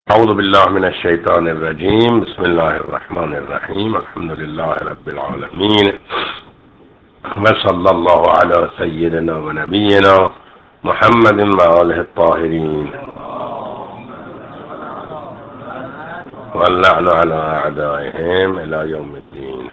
أعوذ بالله من الشيطان الرجيم. بسم الله الرحمن الرحيم. الحمد لله رب العالمين، وصلى الله على سيدنا ونبينا محمد وآله الطاهرين، واللعن على أعدائهم إلى يوم الدين.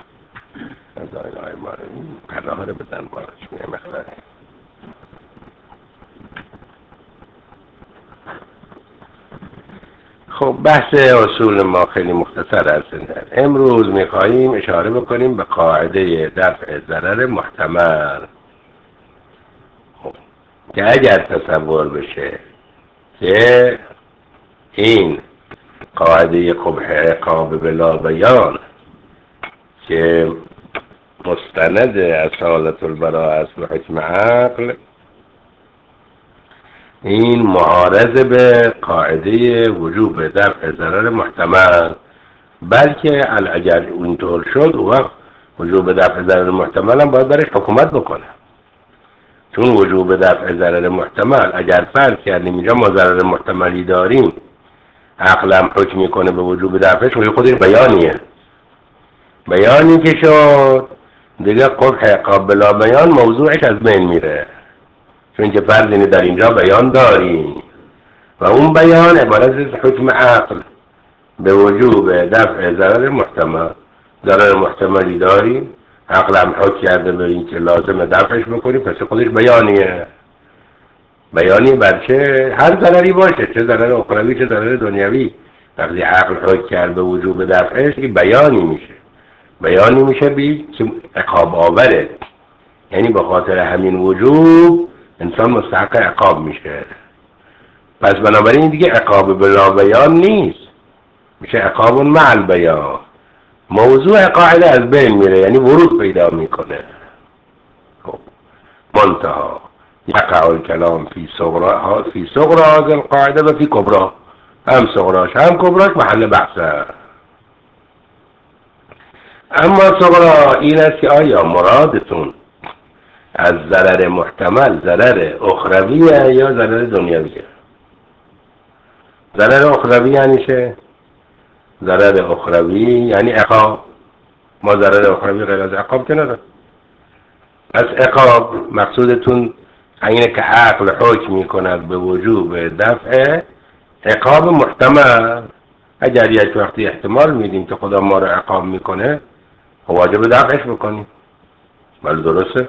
خب بحث اصول ما خیلی مختصر است. امروز میخواییم اشاره بکنیم به قاعده دفع ضرر محتمل. خب که اگر تصور بشه که این قاعده قبح عقاب بلا بیان که مستند اصالت البراء است به حکم عقل، این معارض به قاعده وجوب دفع ضرر محتمل، بلکه اگر اینطور شد وقت وجوب دفع ضرر محتمل هم باید برش حکومت بکنه. چون وجوب دفع ضرر محتمل اگر فرض کردیم اینجا ما ضرر محتملی داریم، عقل هم حکم میکنه به وجوب دفعش، ولی خودش بیانی که شد دیگه قبح عقاب بلا بیان موضوعش از بین میره، چون که فرض اینه در اینجا بیان داریم و اون بیان عبارت از حکم عقل به وجوب دفع ضرر محتملی داریم، عقل هم حکم کرده به این که لازم دفعش بکنیم، پس خودش بیانی بر چه هر ضرری باشه، چه ضرر اخروی چه ضرر دنیوی، وقتی عقل حکم کرده به وجوب دفعش که بیانی میشه که عقاب آوره، یعنی به خاطر همین وجوب انسان مستحق عقاب میشه. پس بنابراین دیگه عقاب بلا بیان نیست، میشه عقاب مع البیان. موضوع قاعده از بین میره، یعنی ورود پیدا میکنه. خب منتها یقع الکلام فی صغرا هذه القاعده و فی کبرا، هم صغراش هم کبراش محل بحثه. اما صغرا این است که آیا مرادتون از ضرر محتمل ضرر اخرویه یا ضرر دنیویه؟ ضرر اخروی یعنی چه؟ ضرر اخروی یعنی عقاب. ما ضرر اخروی غیر از عقاب که نداریم. پس عقاب مقصودتون اینه که عقل حکم میکند به وجوب دفع عقاب محتمل. اگر یک وقتی احتمال میدیم که خدا ما رو عقاب میکنه، واجب دفعش بکنیم. بله درسته.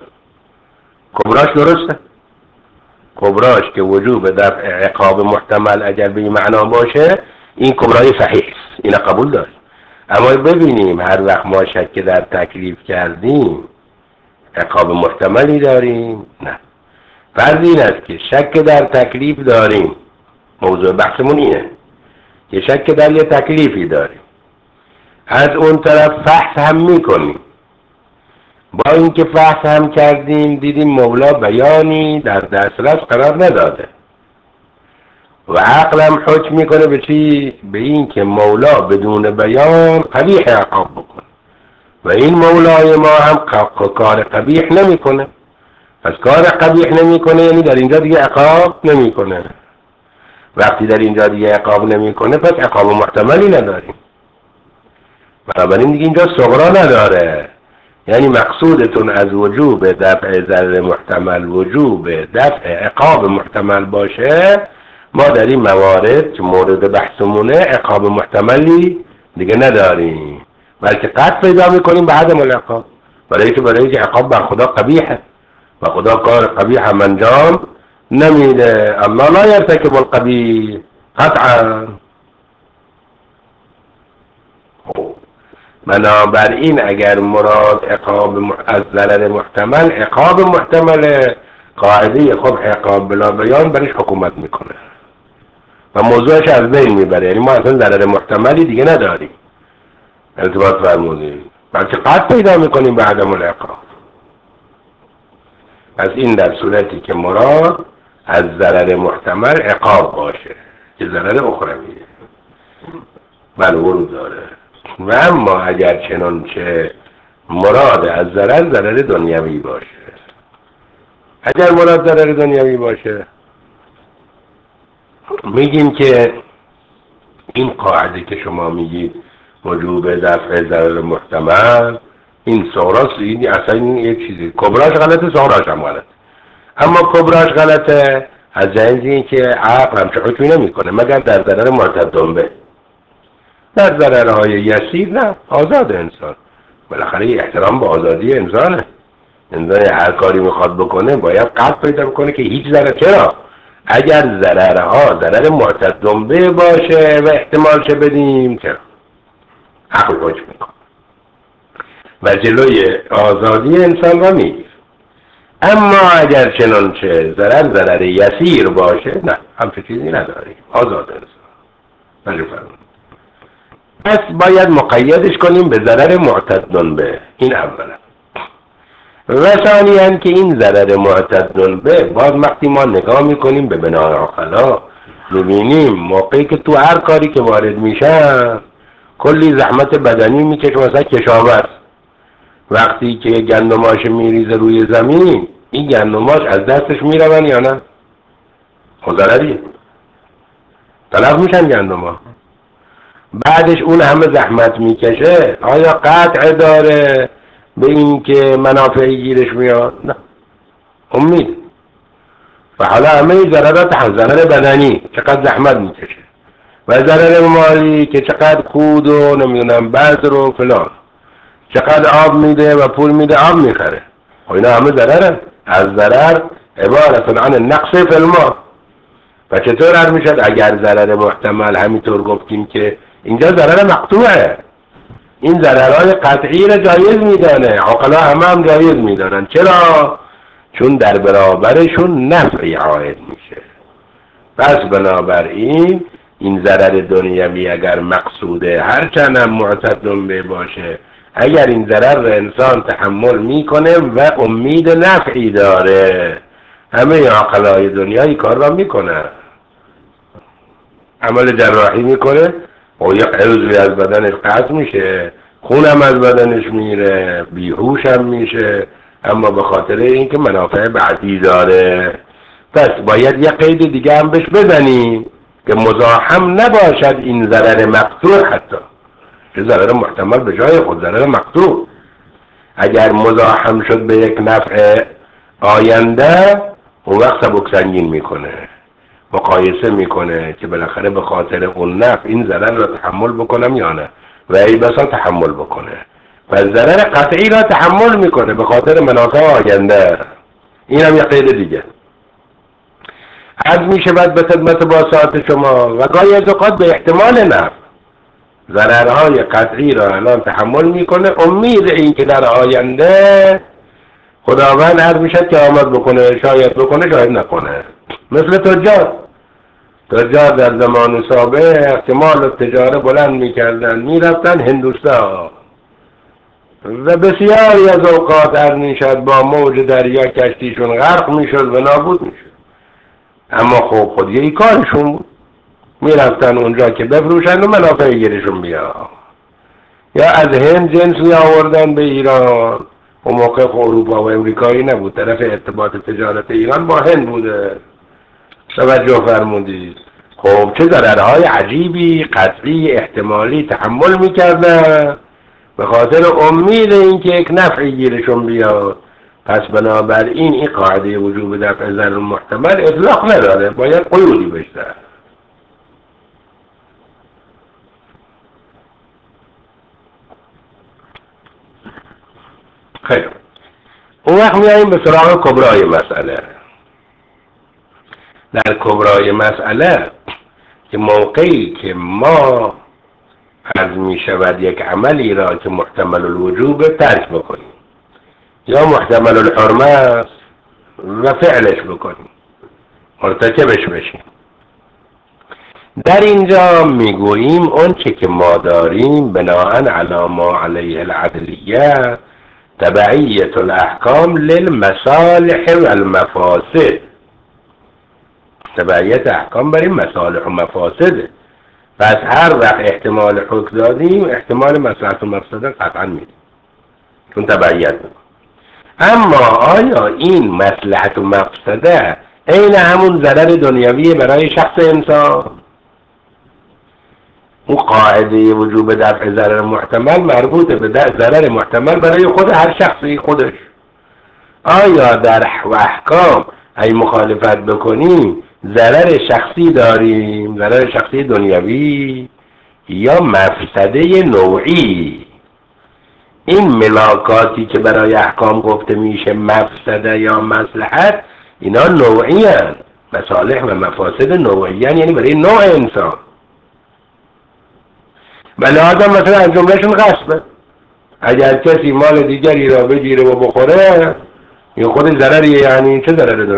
کبراش که وجوب دفع عقاب محتمل اگر به این معنا باشه، این کبرای صحیح است، این قبول داریم. اما ببینیم هر وقت ما شک در تکلیف کردیم عقاب محتملی داریم؟ نه. فرض این است که شک در تکلیف داریم، موضوع بحثمون اینه که شک در یه تکلیفی داریم، از اون طرف فحص هم میکنیم، با اینکه فحص هم کردیم دیدیم مولا بیانی در دسترس قرار نداده و عقل هم حکم میکنه به چی؟ به این که مولا بدون بیان قبیح عقاب بکنه و این مولای ما هم کار قبیح نمیکنه. پس کار قبیح نمیکنه یعنی در اینجا دیگه عقاب نمیکنه. وقتی در اینجا دیگه عقاب نمیکنه پس عقاب محتملی نداریم. بنابراین دیگه اینجا صغرا نداره. یعنی مقصودتون از وجوب دفع ضرر محتمل وجوب دفع عقاب محتمل باشه، ما در این موارد که مورد بحثمونه عقاب محتملی دیگه نداریم، بلکه قطع پیدا میکنیم به عدم العقاب، برای که عقاب بر خدا قبیحه و خدا کار قبیح هم انجام نمیده. الله لا یرتکب القبیح قطعا. بنابراین اگر مراد عقاب از ضرر محتمل عقاب محتمل، قاعده قبح عقاب بلا بیان برش حکومت میکنه و موضوعش از بین میبره، یعنی ما اصلا ضرر محتملی دیگه نداریم. التباط فرمودید، بلکه قطع پیدا میکنیم به عدم العقاب. پس این در صورتی که مراد از ضرر محتمل عقاب باشه که ضرر اخرویه، بله ورود داره. و اما اگر چنانچه مراد از ضرر دنیوی باشه، اگر مراد ضرر دنیوی باشه میگیم که این قاعده که شما میگید وجوب دفع ضرر محتمل، این سوراست، این اصلا این یه چیزی کبراش غلطه، سوراش هم غلطه. اما کبراش غلطه از جنس این که عقل همچه حکمی نمیکنه مگر در ضرر معتد به. در ضررهای یسیر نه، آزاد انسان، بالاخره احترام به آزادی انسانه. انسان هر کاری میخواد بکنه باید قصد پیدا بکنه که هیچ ضرر. چرا؟ اگر ضررها ضرر معتد به باشه و احتمال چه بدیم، چرا؟ عقل حکم میکنه و جلوی آزادی انسان را میگیر. اما اگر چنانچه ضرر یسیر باشه، نه، همچه چیزی نداریم، آزاد انسان. پس باید مقیدش کنیم به ضرر معتد به. این اولا. و ثانیاً که این ضرر معتد به باز وقتی ما نگاه میکنیم به بنای عقلا میبینیم موقعی که تو هر کاری که وارد میشن کلی زحمت بدنی میکشه. مثلا کشاورز وقتی که گندماش میریزه روی زمین، این گندماش از دستش میرون یا نه؟ ضرریه، تلف میشن گندما. بعدش اون همه زحمت میکشه، آیا قطع داره به این که منافعی گیرش میاد؟ نه، امید. و حالا همه ضررات هم، ضرر بدنی چقدر زحمت میکشه و ضرر مالی که چقدر کود و نمیدونم بذر و فلان، چقدر آب میده و پول میده آب میخره. و اینا همه ضرره. از ضرر عبارت عن نقص فی المال. و چطور هر میشد اگر ضرر محتمل همینطور گفتیم که اینجا ضرر مقطوعه، این ضررهای قطعی را جایز میدانه، عقلا هم جایز میدانن. چرا؟ چون در برابرشون نفعی عاید میشه. پس بنابراین این ضرر دنیوی اگر مقصوده هرچند هم معتد به باشه، اگر این ضرر را انسان تحمل میکنه و امید نفعی داره، همه عقلای دنیایی کار را میکنه. عمل جراحی میکنه و یا عضوی از بدنش قطع میشه، خونم از بدنش میره، بیهوش هم میشه، اما به خاطر اینکه منافع بعدی داره. پس باید یه قید دیگه هم بهش بزنیم که مزاحم نباشد این ضرر مقطوع، حتی که ضرر محتمل به جای خود ضرر مقطوع اگر مزاحم شد به یک نفع آینده، اون وقت سبک سنگین میکنه، مقایسه میکنه که بالاخره به خاطر اون نفع این ضرر را تحمل بکنم یا نه، و ای بسا تحمل بکنه. و ضرر قطعی را تحمل میکنه به خاطر منافع آینده. این هم یه قید دیگه. عرض میشود به خدمت با ساعت شما و گاهی از اوقات به احتمال نفع ضررهای قطعی را الان تحمل میکنه، امید این که در آینده خداوند عرض میشد که آمد بکنه، شاید بکنه شاید نکنه. مثل تجار در زمان سابق احتمال تجاره بلند میکردن، میرفتن هندوستان و بسیاری از اوقات عرض میشد با موج دریا کشتیشون غرق میشد و نابود میشد. اما خب خود یه کارشون بود، میرفتن اونجا که بفروشن و منافع گیرشون بیا. یا از هند جنس می آوردن به ایران، و موقع اروپا و امریکایی نبود، طرف ارتباط تجارت ایران با هند بوده. توجه فرمودید. خب چه ضررهای عجیبی قطعی احتمالی تحمل میکردن به خاطر امید اینکه یک نفعی گیرشون بیاد. پس بنابراین این قاعده وجوب دفع ضرر محتمل اطلاق نداره، باید قیودی بشه. خیلی اون وقت میاییم به سراغ کبرای مسئله. در کبرای مسئله که موقعی که ما عرض می شود یک عملی را که محتمل الوجوب ترک بکنیم یا محتمل الحرمه و فعلش بکنیم، مرتکبش بشیم، در اینجا میگوییم اون چه که ما داریم بناء علی ما علیه العدلیه تبعیت الاحکام للمصالح و المفاسد. تبعیت احکام برای مصالح و مفاسده. پس هر وقت احتمال حکم دادیم احتمال مصلحت و مفسده قطعا میدیم، چون تبعیت میکنیم. اما آیا این مصلحت و مفسده عین همون ضرر دنیوی برای شخص انسان؟ اون قاعده وجوب دفع ضرر محتمل مربوط به ضرر محتمل برای خود هر شخصی خودش. آیا در احکام اگه مخالفت بکنیم ضرر شخصی داریم، ضرر شخصی دنیوی یا مفسده نوعی؟ این ملاکاتی که برای احکام گفته میشه مفسده یا مصلحت، اینا نوعی هست، مصالح و مفاسد نوعی هست، یعنی برای نوع انسان. ولی آدم مثلا از جملهشون غصبه، اگر کسی مال دیگری را بگیره و بخوره این خود ضرریه، یعنی چه ضرری داره؟